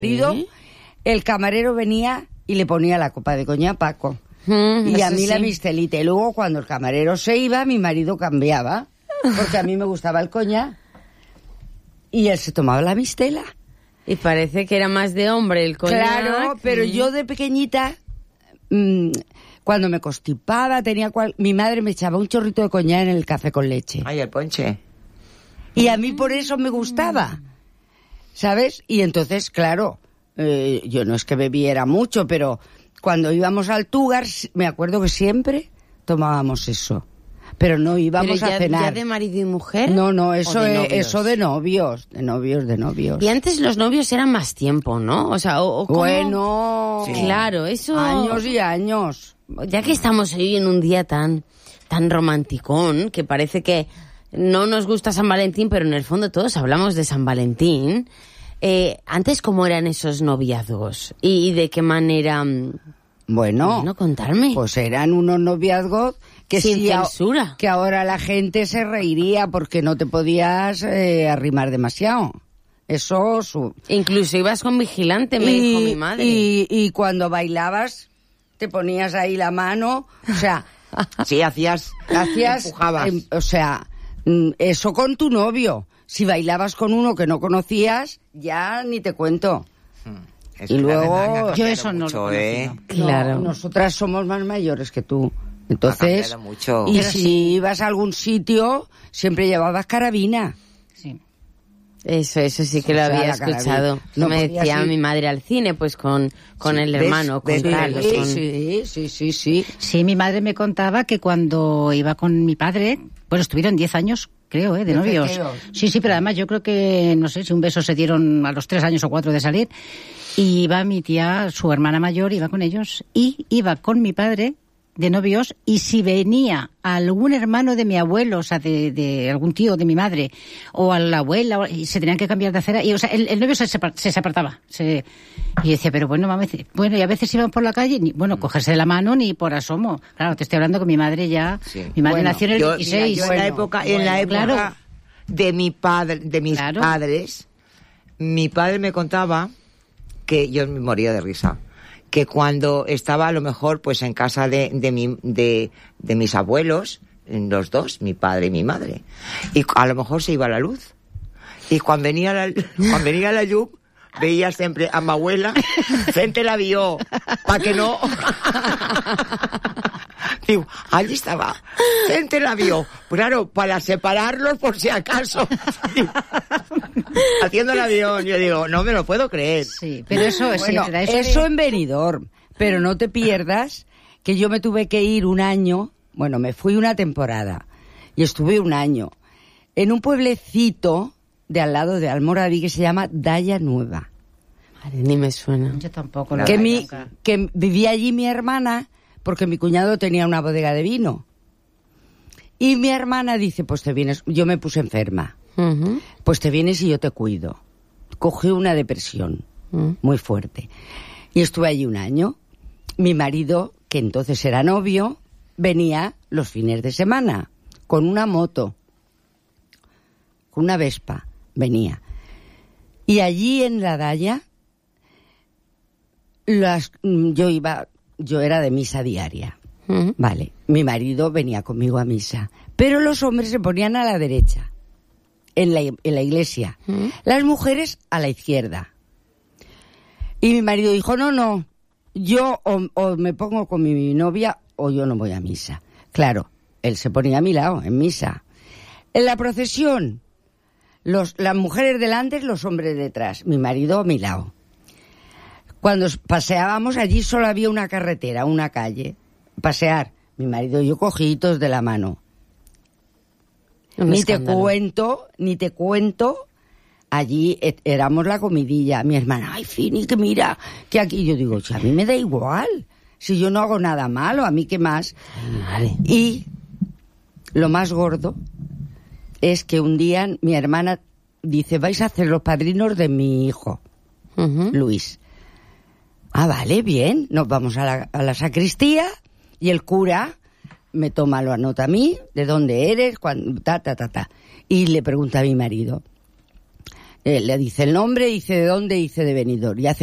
El camarero venía y le ponía la copa de coñac a Paco. Y a mí la mistelita. Y luego cuando el camarero se iba, mi marido cambiaba. Porque a mí me gustaba el coñac. Y él se tomaba la mistela. Y parece que era más de hombre el coñac. Claro, pero yo de pequeñita, cuando me constipaba, mi madre me echaba un chorrito de coñac en el café con leche. Ay, el ponche. Y a mí por eso me gustaba, ¿sabes? Y entonces, claro, yo no es que bebiera mucho, pero cuando íbamos al Túgar, me acuerdo que siempre tomábamos eso. Pero no íbamos a cenar. ¿Ya de marido y mujer? No, eso de novios. Y antes los novios eran más tiempo, ¿no? O sea, bueno, sí. Claro, eso... Años y años. Ya que estamos hoy en un día tan romanticón, que parece que no nos gusta San Valentín, pero en el fondo todos hablamos de San Valentín. Antes, ¿cómo eran esos noviazgos? ¿Y de qué manera? Bueno, contarme. Pues eran unos noviazgos que sin censura. Que ahora la gente se reiría porque no te podías arrimar demasiado. Eso... Incluso ibas con vigilante, me dijo mi madre. Y cuando bailabas, te ponías ahí la mano, o sea... Sí, hacías empujabas. O sea, eso con tu novio. Si bailabas con uno que no conocías, ya ni te cuento. Y luego... Yo eso no lo conocía. Claro. Nosotras somos más mayores que tú. Entonces, mucho. Y si ibas a algún sitio, siempre llevabas carabina. Sí. Eso sí que lo había escuchado. No me decía mi madre al cine, pues con el hermano, con Carlos. Sí. Sí, mi madre me contaba que cuando iba con mi padre, bueno, estuvieron 10 años, creo, de novios. Sí, pero además yo creo que, no sé, si un beso se dieron a los 3 años o 4 de salir. Y iba mi tía, su hermana mayor, iba con ellos. Y iba con mi padre de novios, y si venía algún hermano de mi abuelo, o sea, de algún tío de mi madre, o a la abuela, y se tenían que cambiar de acera, y o sea, el novio se apartaba. Y yo decía, pero bueno, mamá, y a veces iban por la calle, cogerse de la mano ni por asomo. Claro, te estoy hablando que mi madre ya, mi madre nació en el 16. Yo en la época claro, de mis padres, mi padre me contaba que yo me moría de risa, que cuando estaba a lo mejor pues en casa de mis abuelos, los dos, mi padre y mi madre, y a lo mejor se iba la luz, y cuando venía la luz veía siempre a mi abuela frente la vio para que no digo, allí estaba frente la vio, claro, para separarlos por si acaso. Haciendo el avión, yo digo, no me lo puedo creer. Sí, pero eso en Benidorm, pero no te pierdas que yo me tuve que ir un año, me fui una temporada y estuve un año en un pueblecito de al lado de Almoradí que se llama Daya Nueva. Madre, ni me suena. Yo tampoco. Que vivía allí mi hermana, porque mi cuñado tenía una bodega de vino. Y mi hermana dice, pues te vienes, yo me puse enferma. Uh-huh. Pues te vienes y yo te cuido. Cogí una depresión muy fuerte. Y estuve allí un año. Mi marido, que entonces era novio, venía los fines de semana con una moto, con una Vespa, venía. Y allí en la Daya, yo era de misa diaria. Uh-huh. Vale, mi marido venía conmigo a misa. Pero los hombres se ponían a la derecha. En la iglesia. Las mujeres a la izquierda. Y mi marido dijo, no, yo o me pongo con mi novia o yo no voy a misa. Claro, él se ponía a mi lado, en misa. En la procesión, las mujeres delante, los hombres detrás. Mi marido a mi lado. Cuando paseábamos, allí solo había una carretera, una calle. Pasear. Mi marido y yo cogidos de la mano. Ni te cuento, allí éramos la comidilla. Mi hermana, ay, Fini, que mira, que aquí. Yo digo, a mí me da igual, si yo no hago nada malo, a mí qué más. Vale. Y lo más gordo es que un día mi hermana dice, vais a hacer los padrinos de mi hijo, Luis. Ah, vale, bien, nos vamos a la sacristía y el cura me toma, lo anota a mí, de dónde eres, cuándo, ta. Y le pregunta a mi marido, Le dice el nombre, dice de dónde, dice de Benidorm. Y hace